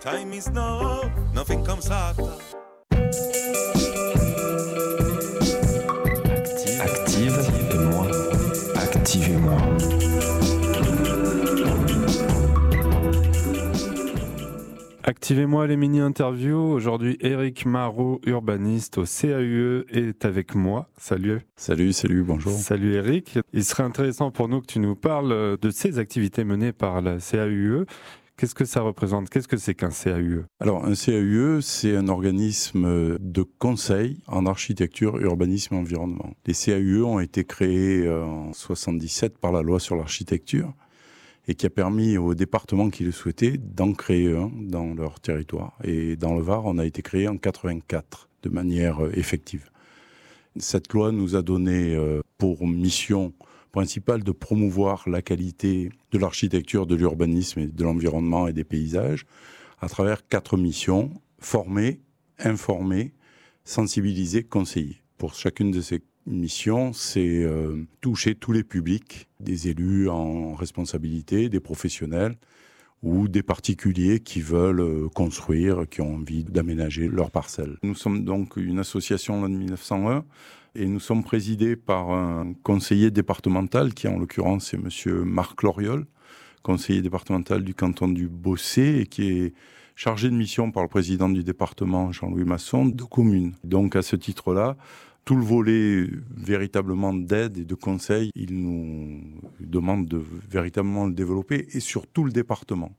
Time is now, nothing comes after. Active-moi. Activez-moi. Activez-moi les mini-interviews. Aujourd'hui, Éric Marot, urbaniste au CAUE, est avec moi. Salut. Salut, bonjour. Salut Éric. Il serait intéressant pour nous que tu nous parles de ces activités menées par la CAUE. Qu'est-ce que ça représente ? Qu'est-ce que c'est qu'un CAUE ? Alors, un CAUE, c'est un organisme de conseil en architecture, urbanisme et environnement. Les CAUE ont été créés en 1977 par la loi sur l'architecture et qui a permis aux départements qui le souhaitaient d'en créer un dans leur territoire. Et dans le Var, on a été créé en 1984 de manière effective. Cette loi nous a donné pour mission principale de promouvoir la qualité de l'architecture, de l'urbanisme, et de l'environnement et des paysages à travers 4 missions: former, informer, sensibiliser, conseiller. Pour chacune de ces missions, c'est toucher tous les publics, des élus en responsabilité, des professionnels ou des particuliers qui veulent construire, qui ont envie d'aménager leur parcelle. Nous sommes donc une association de 1901 et nous sommes présidés par un conseiller départemental qui, en l'occurrence, est monsieur Marc Loriol, conseiller départemental du canton du Bossé et qui est chargé de mission par le président du département, Jean-Louis Masson, de communes. Donc, à ce titre-là, tout le volet véritablement d'aide et de conseil, il nous demande de véritablement le développer et sur tout le département.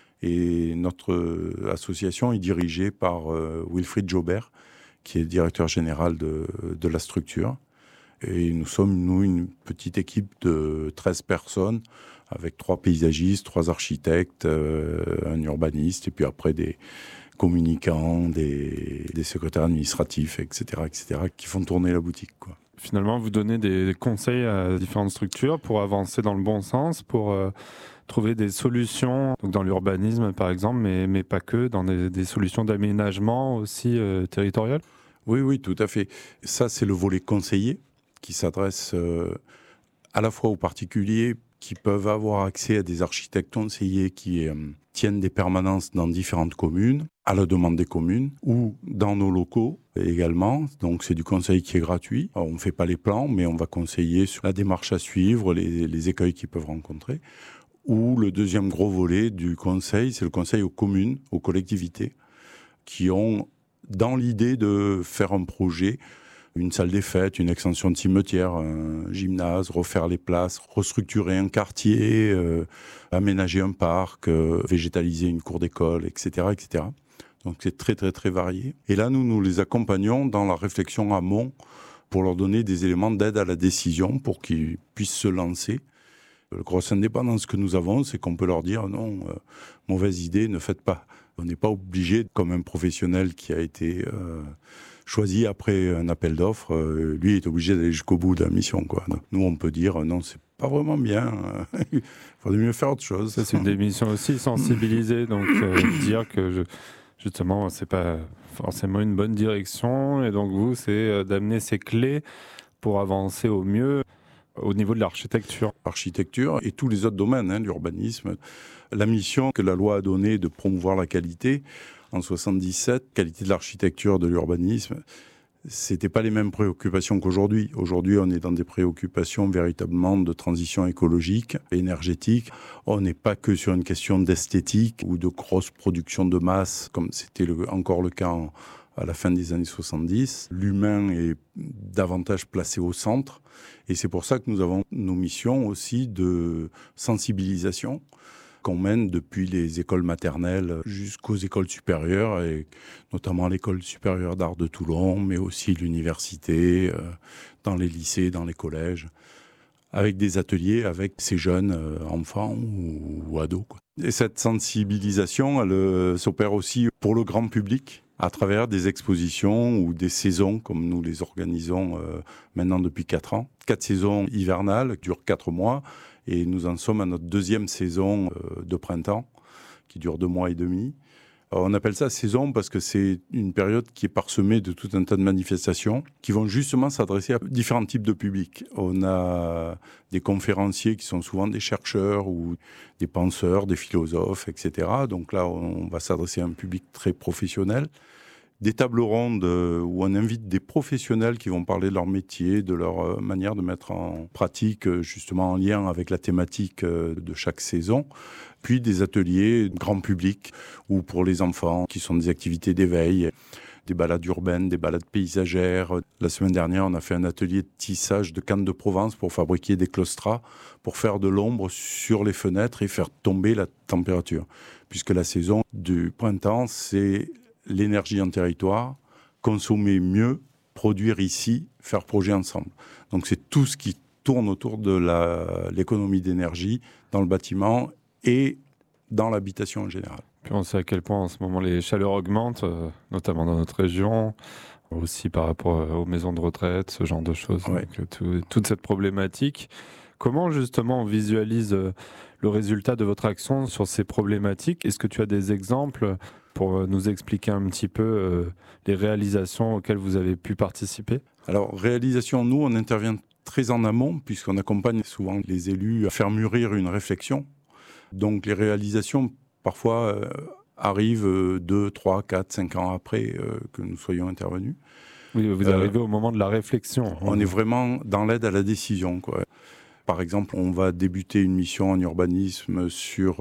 Et notre association est dirigée par Wilfried Jobert, qui est directeur général de la structure. Et nous sommes, une petite équipe de 13 personnes, avec 3 paysagistes, 3 architectes, un urbaniste, et puis après des communicants, des secrétaires administratifs, etc., qui font tourner la boutique, quoi. Finalement, vous donnez des conseils à différentes structures pour avancer dans le bon sens, pour trouver des solutions, donc dans l'urbanisme par exemple, mais pas que, dans des solutions d'aménagement aussi territoriales. Oui, tout à fait. Ça, c'est le volet conseiller qui s'adresse à la fois aux particuliers qui peuvent avoir accès à des architectes conseillers qui tiennent des permanences dans différentes communes, à la demande des communes, ou dans nos locaux également. Donc c'est du conseil qui est gratuit. Alors, on ne fait pas les plans, mais on va conseiller sur la démarche à suivre, les écueils qu'ils peuvent rencontrer. Ou le deuxième gros volet du conseil, c'est le conseil aux communes, aux collectivités, qui ont dans l'idée de faire un projet, une salle des fêtes, une extension de cimetière, un gymnase, refaire les places, restructurer un quartier, aménager un parc, végétaliser une cour d'école, etc., etc. Donc c'est très, très, très varié. Et là, nous les accompagnons dans la réflexion amont pour leur donner des éléments d'aide à la décision pour qu'ils puissent se lancer. La grosse indépendance que nous avons, c'est qu'on peut leur dire non, mauvaise idée, ne faites pas. On n'est pas obligé, comme un professionnel qui a été choisi après un appel d'offres, lui est obligé d'aller jusqu'au bout de la mission, quoi. Donc, nous, on peut dire non, c'est pas vraiment bien, il faudrait mieux faire autre chose. Ça, c'est une démission aussi, sensibiliser, donc dire que justement, c'est pas forcément une bonne direction, et donc vous, c'est d'amener ces clés pour avancer au mieux au niveau de l'architecture. Architecture et tous les autres domaines, l'urbanisme. La mission que la loi a donnée de promouvoir la qualité, en 1977, qualité de l'architecture, de l'urbanisme, c'était pas les mêmes préoccupations qu'aujourd'hui. Aujourd'hui, on est dans des préoccupations véritablement de transition écologique, énergétique. On n'est pas que sur une question d'esthétique ou de grosse production de masse, comme c'était encore le cas à la fin des années 70. L'humain est davantage placé au centre. Et c'est pour ça que nous avons nos missions aussi de sensibilisation qu'on mène depuis les écoles maternelles jusqu'aux écoles supérieures, et notamment l'école supérieure d'art de Toulon, mais aussi l'université, dans les lycées, dans les collèges, avec des ateliers avec ces jeunes enfants ou ados, quoi. Et cette sensibilisation, elle s'opère aussi pour le grand public, à travers des expositions ou des saisons, comme nous les organisons maintenant depuis 4 ans. 4 saisons hivernales qui durent 4 mois, et nous en sommes à notre 2e saison de printemps, qui dure 2 mois et demi, On appelle ça saison parce que c'est une période qui est parsemée de tout un tas de manifestations qui vont justement s'adresser à différents types de publics. On a des conférenciers qui sont souvent des chercheurs ou des penseurs, des philosophes, etc. Donc là, on va s'adresser à un public très professionnel. Des tables rondes où on invite des professionnels qui vont parler de leur métier, de leur manière de mettre en pratique, justement en lien avec la thématique de chaque saison. Puis des ateliers grand public ou pour les enfants qui sont des activités d'éveil, des balades urbaines, des balades paysagères. La semaine dernière, on a fait un atelier de tissage de cannes de Provence pour fabriquer des claustras, pour faire de l'ombre sur les fenêtres et faire tomber la température. Puisque la saison du printemps, c'est l'énergie en territoire, consommer mieux, produire ici, faire projet ensemble. Donc c'est tout ce qui tourne autour de l'économie d'énergie dans le bâtiment et dans l'habitation en général. Puis on sait à quel point en ce moment les chaleurs augmentent, notamment dans notre région, aussi par rapport aux maisons de retraite, ce genre de choses. Ouais. Donc, toute cette problématique. Comment justement on visualise le résultat de votre action sur ces problématiques? Est-ce que tu as des exemples pour nous expliquer un petit peu les réalisations auxquelles vous avez pu participer? Alors, réalisation, nous, on intervient très en amont, puisqu'on accompagne souvent les élus à faire mûrir une réflexion. Donc, les réalisations, parfois, arrivent 2, 3, 4, 5 ans après que nous soyons intervenus. Oui, vous arrivez au moment de la réflexion. On est vraiment dans l'aide à la décision, quoi. Par exemple, on va débuter une mission en urbanisme sur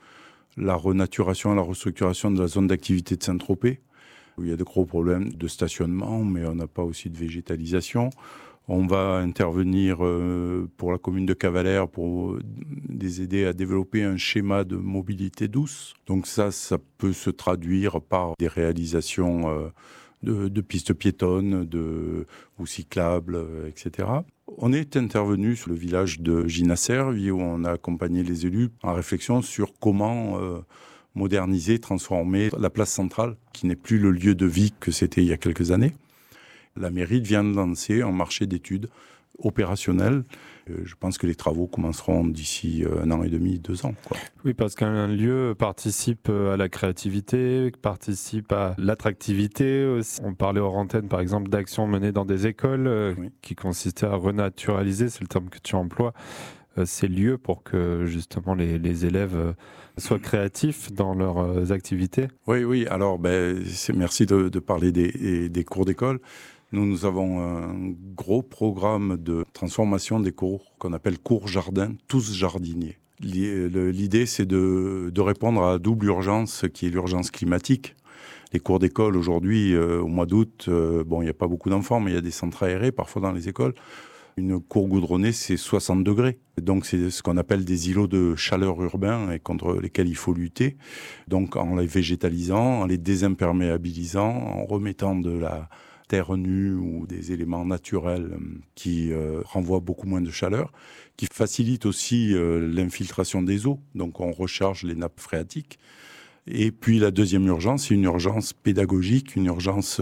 la renaturation et la restructuration de la zone d'activité de Saint-Tropez, où il y a de gros problèmes de stationnement, mais on n'a pas aussi de végétalisation. On va intervenir pour la commune de Cavalère pour les aider à développer un schéma de mobilité douce. Donc ça peut se traduire par des réalisations de pistes piétonnes ou cyclables, etc. On est intervenu sur le village de Ginasservi où on a accompagné les élus en réflexion sur comment moderniser, transformer la place centrale, qui n'est plus le lieu de vie que c'était il y a quelques années. La mairie vient de lancer un marché d'études opérationnel. Je pense que les travaux commenceront d'ici 1 an et demi, 2 ans, quoi. Oui, parce qu'un lieu participe à la créativité, participe à l'attractivité aussi. On parlait hors antenne, par exemple, d'actions menées dans des écoles Oui. qui consistaient à renaturaliser, c'est le terme que tu emploies, ces lieux pour que justement les élèves soient créatifs dans leurs activités. Oui. Alors, merci de parler des cours d'école. Nous avons un gros programme de transformation des cours qu'on appelle cours jardin, tous jardiniers. L'idée, c'est de répondre à la double urgence qui est l'urgence climatique. Les cours d'école aujourd'hui, au mois d'août, il n'y a pas beaucoup d'enfants, mais il y a des centres aérés parfois dans les écoles. Une cour goudronnée, c'est 60 degrés. Donc, c'est ce qu'on appelle des îlots de chaleur urbains et contre lesquels il faut lutter. Donc, en les végétalisant, en les désimperméabilisant, en remettant de la terre nue ou des éléments naturels qui renvoient beaucoup moins de chaleur, qui facilitent aussi l'infiltration des eaux. Donc, on recharge les nappes phréatiques. Et puis, la deuxième urgence, c'est une urgence pédagogique, une urgence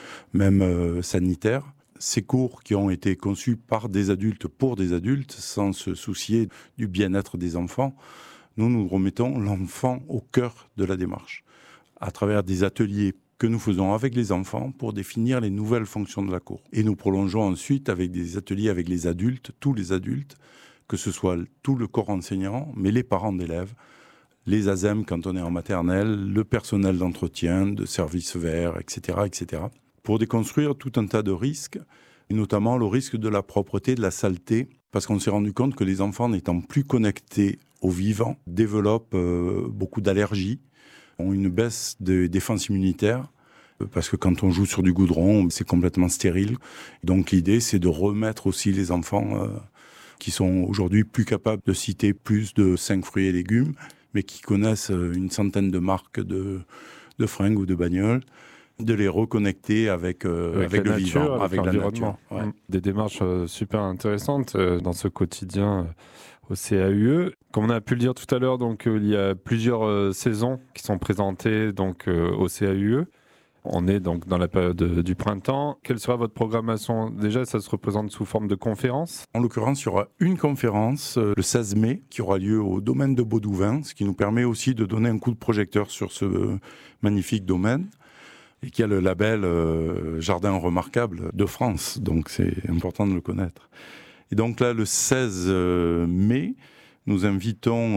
même sanitaire. Ces cours qui ont été conçus par des adultes pour des adultes, sans se soucier du bien-être des enfants, nous remettons l'enfant au cœur de la démarche, à travers des ateliers que nous faisons avec les enfants pour définir les nouvelles fonctions de la cour. Et nous prolongeons ensuite avec des ateliers avec les adultes, tous les adultes, que ce soit tout le corps enseignant, mais les parents d'élèves, les ASEM quand on est en maternelle, le personnel d'entretien, de services verts, etc., pour déconstruire tout un tas de risques, et notamment le risque de la propreté, de la saleté, parce qu'on s'est rendu compte que les enfants n'étant plus connectés au vivant développent beaucoup d'allergies, ont une baisse de défense immunitaire, parce que quand on joue sur du goudron, c'est complètement stérile. Donc l'idée, c'est de remettre aussi les enfants qui sont aujourd'hui plus capables de citer plus de 5 fruits et légumes, mais qui connaissent une centaine de marques de fringues ou de bagnoles, de les reconnecter avec le nature, vivant, avec l'environnement. la nature. Ouais. Des démarches super intéressantes dans ce quotidien au CAUE. Comme on a pu le dire tout à l'heure, donc il y a plusieurs saisons qui sont présentées donc au CAUE. On est donc dans la période du printemps. Quelle sera votre programmation? Déjà, ça se représente sous forme de conférence? En l'occurrence, il y aura une conférence le 16 mai qui aura lieu au domaine de Baudouin, ce qui nous permet aussi de donner un coup de projecteur sur ce magnifique domaine et qui a le label Jardin remarquable de France. Donc c'est important de le connaître. Et donc là, le 16 mai, nous invitons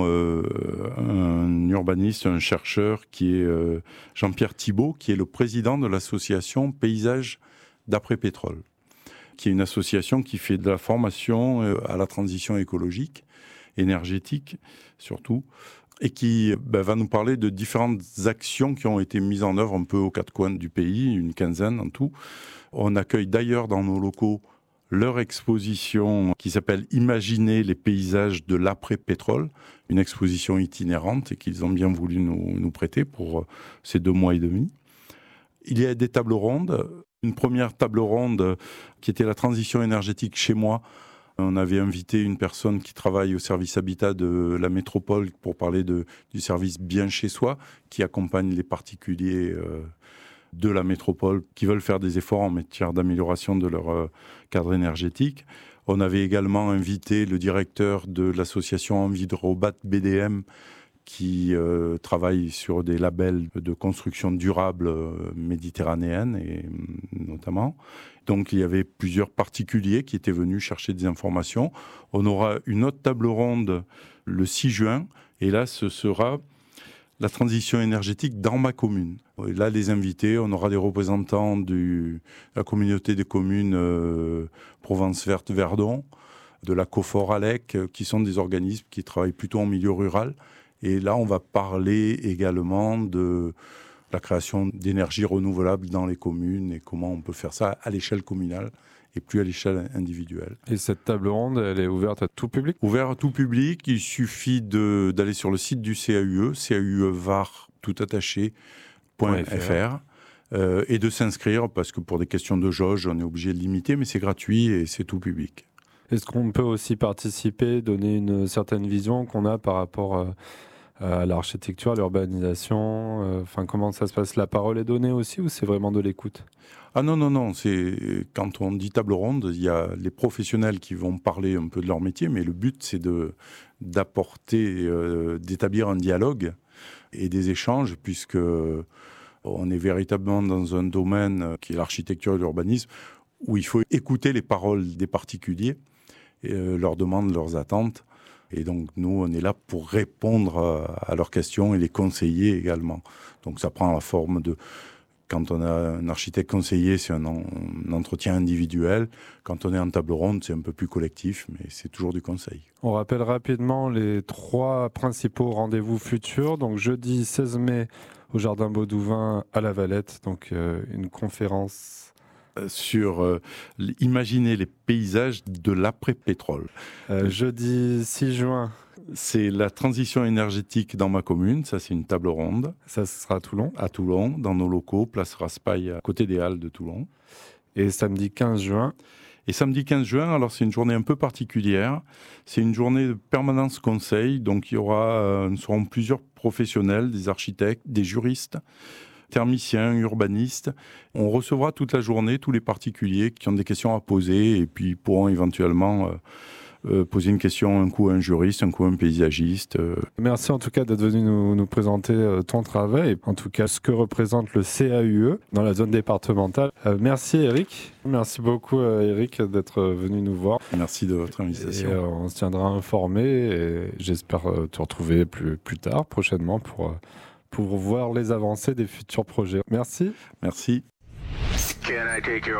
un urbaniste, un chercheur qui est Jean-Pierre Thibault, qui est le président de l'association Paysages d'après-pétrole, qui est une association qui fait de la formation à la transition écologique, énergétique surtout, et qui va nous parler de différentes actions qui ont été mises en œuvre un peu aux quatre coins du pays, une quinzaine en tout. On accueille d'ailleurs dans nos locaux leur exposition qui s'appelle « Imaginer les paysages de l'après-pétrole », une exposition itinérante et qu'ils ont bien voulu nous prêter pour ces 2 mois et demi. Il y a des tables rondes. Une première table ronde qui était la transition énergétique chez moi. On avait invité une personne qui travaille au service habitat de la métropole pour parler du service bien chez soi, qui accompagne les particuliers de la métropole qui veulent faire des efforts en matière d'amélioration de leur cadre énergétique. On avait également invité le directeur de l'association Envidrobat BDM qui travaille sur des labels de construction durable méditerranéenne et notamment. Donc il y avait plusieurs particuliers qui étaient venus chercher des informations. On aura une autre table ronde le 6 juin et là ce sera la transition énergétique dans ma commune. Et là, les invités, on aura des représentants de la communauté des communes Provence Verte Verdon, de la COFOR ALEC, qui sont des organismes qui travaillent plutôt en milieu rural. Et là, on va parler également de la création d'énergie renouvelable dans les communes et comment on peut faire ça à l'échelle communale et plus à l'échelle individuelle. Et cette table ronde, elle est ouverte à tout public? Ouverte à tout public, il suffit d'aller sur le site du CAUE, CAUEVAR, tout attaché, .fr, et de s'inscrire, parce que pour des questions de jauge, on est obligé de limiter, mais c'est gratuit et c'est tout public. Est-ce qu'on peut aussi participer, donner une certaine vision qu'on a par rapport à l'architecture, à l'urbanisation, comment ça se passe? La parole est donnée aussi ou c'est vraiment de l'écoute? Ah non, quand on dit table ronde, il y a les professionnels qui vont parler un peu de leur métier, mais le but c'est d'apporter, d'établir un dialogue et des échanges, puisque on est véritablement dans un domaine qui est l'architecture et l'urbanisme, où il faut écouter les paroles des particuliers, et, leurs demandes, leurs attentes. Et donc, nous, on est là pour répondre à leurs questions et les conseiller également. Donc, ça prend la forme de... Quand on a un architecte conseiller, c'est un entretien individuel. Quand on est en table ronde, c'est un peu plus collectif, mais c'est toujours du conseil. On rappelle rapidement les 3 principaux rendez-vous futurs. Donc, jeudi 16 mai, au Jardin Baudouin, à La Valette. Donc, une conférence... sur imaginer les paysages de l'après-pétrole. Jeudi 6 juin. C'est la transition énergétique dans ma commune, ça c'est une table ronde. Ça sera à Toulon. À Toulon, dans nos locaux, place Raspail, à côté des Halles de Toulon. Et samedi 15 juin. Et samedi 15 juin, alors c'est une journée un peu particulière. C'est une journée de permanence conseil, donc il y aura, nous serons plusieurs professionnels, des architectes, des juristes, thermiciens, urbanistes. On recevra toute la journée tous les particuliers qui ont des questions à poser et puis pourront éventuellement poser une question un coup à un juriste, un coup à un paysagiste. Merci en tout cas d'être venu nous présenter ton travail et en tout cas ce que représente le CAUE dans la zone départementale. Merci Eric. Merci beaucoup Eric d'être venu nous voir. Merci de votre invitation. Et, on se tiendra informé et j'espère te retrouver plus tard, prochainement pour voir les avancées des futurs projets. Merci. Merci.